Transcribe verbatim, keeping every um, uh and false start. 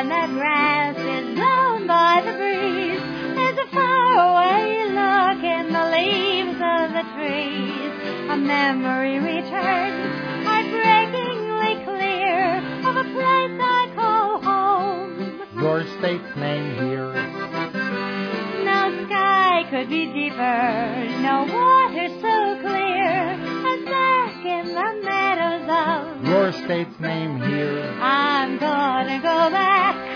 when the grass is blown by the breeze. There's a faraway look in the leaves of the trees. A memory returns, heartbreakingly clear, of a place I call home. Your state's name here. No sky could be deeper, no water so clear as back in the meadows of Your state's name here. I'm gonna go back